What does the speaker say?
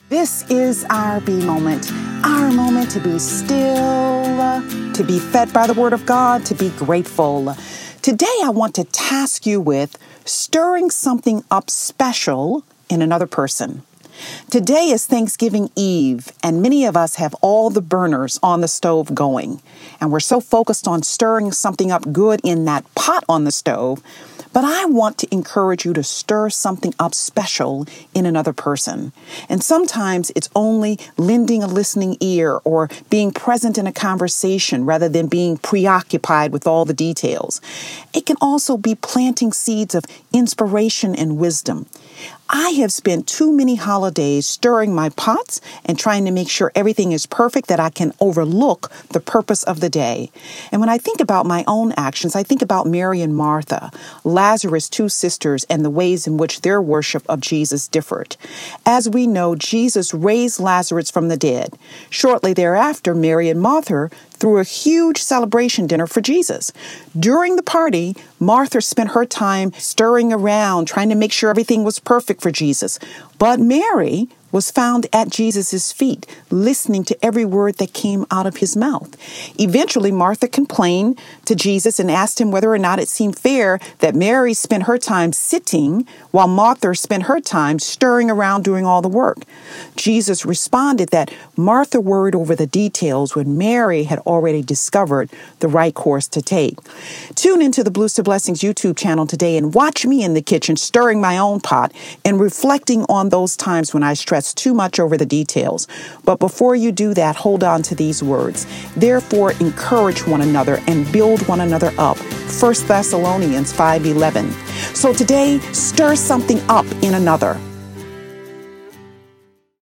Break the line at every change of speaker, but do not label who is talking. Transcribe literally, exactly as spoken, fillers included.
This is our B moment, our moment to be still, to be fed by the word of God, to be grateful. Today, I want to task you with stirring something up special in another person. Today is Thanksgiving Eve, and many of us have all the burners on the stove going. And we're so focused on stirring something up good in that pot on the stove. But I want to encourage you to stir something up special in another person. And sometimes it's only lending a listening ear or being present in a conversation rather than being preoccupied with all the details. It can also be planting seeds of inspiration and wisdom. I have spent too many holidays stirring my pots and trying to make sure everything is perfect that I can overlook the purpose of the day. And when I think about my own actions, I think about Mary and Martha, Lazarus' two sisters, and the ways in which their worship of Jesus differed. As we know, Jesus raised Lazarus from the dead. Shortly thereafter, Mary and Martha threw a huge celebration dinner for Jesus. During the party, Martha spent her time stirring around, trying to make sure everything was perfect for Jesus. But Mary was found at Jesus' feet, listening to every word that came out of his mouth. Eventually, Martha complained to Jesus and asked him whether or not it seemed fair that Mary spent her time sitting while Martha spent her time stirring around doing all the work. Jesus responded that Martha worried over the details when Mary had already discovered the right course to take. Tune into the Blues to Blessings YouTube channel today and watch me in the kitchen stirring my own pot and reflecting on those times when I stressed too much over the details. But before you do that, hold on to these words. Therefore, encourage one another and build one another up. First Thessalonians five eleven. So today, stir something up in another.